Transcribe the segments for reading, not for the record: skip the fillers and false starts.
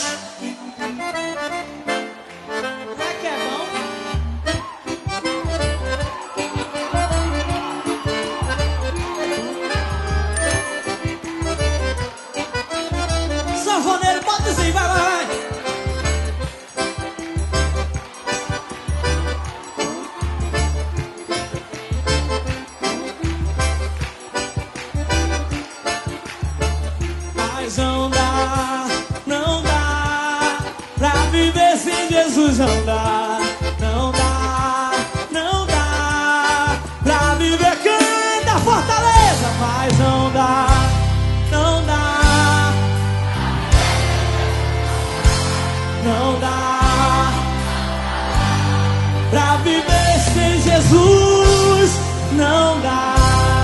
Será que é bom? Sanfoneiro, pode dizer, vai, vai, vai. Mas não dá pra viver sem Jesus, não dá, não dá, não dá pra viver, canta Fortaleza, mas não dá, não dá, não dá pra viver sem Jesus, não dá.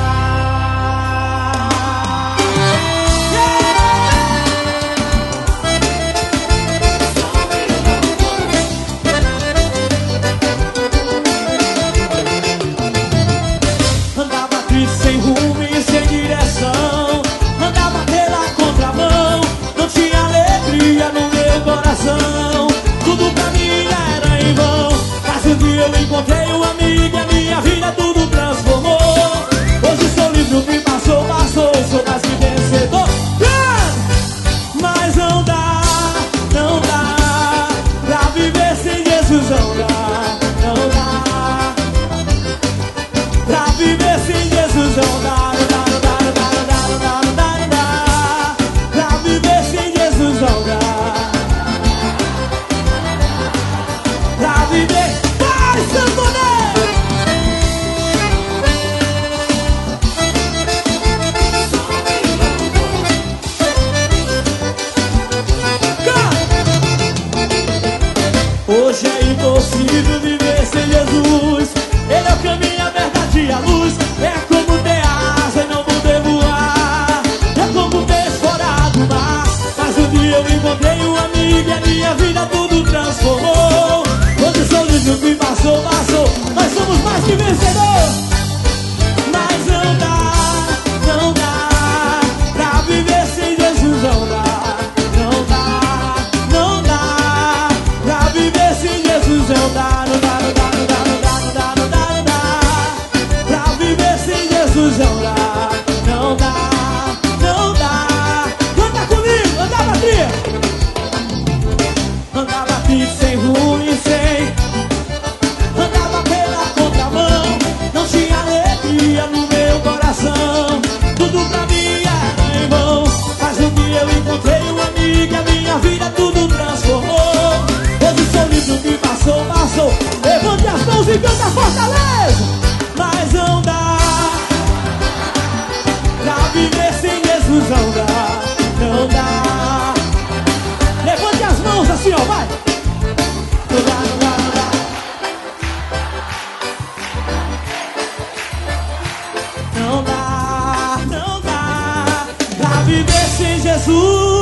Sem rumo e sem direção, andava pela contramão, não tinha alegria no meu coração, tudo pra mim era em vão. Mas um dia eu encontrei um amigo e a minha vida tudo transformou. Hoje sou livre, o que passou, passou, sou mais que vencedor. Mas não dá pra viver sem Jesus, não dá, não dá pra viver sem Jesus, não dá, não dá, não dá, não dá, não dá, não dá, não dá, não dá. Pra viver sem Jesus, não dá. Pra viver, vai, sanfoneiro! Hoje é impossível viver sem Jesus. Ele é o caminho, a verdade e a luz. É como ter asa e não poder voar. É como peixe fora do mar. Mas um dia eu encontrei um amigo e a minha vida tudo transformou. Hoje sou livre, o que passou, passou. Nós somos mais que vencedores. Mas não dá pra viver sem Jesus, não dá, não dá, não dá pra viver sem Jesus, não dá, não dá, não dá, não dá, não dá, não dá, não dá, não dá pra viver sem Jesus, não dá, não dá, não dá. Canta comigo, andava tria, andava triste, sem rumo e sem, andava pela contramão, não tinha alegria no meu coração, tudo pra mim era em vão. Mas um dia eu encontrei um amigo e a minha vida tudo transformou. Hoje sou livre, o que passou, passou. Levante as mãos e canta Fortaleza. Mas não dá pra viver sem Jesus, não dá, não dá. Levante as mãos assim, ó, vai. Não dá, não dá, não dá. Não dá, não dá pra viver sem Jesus.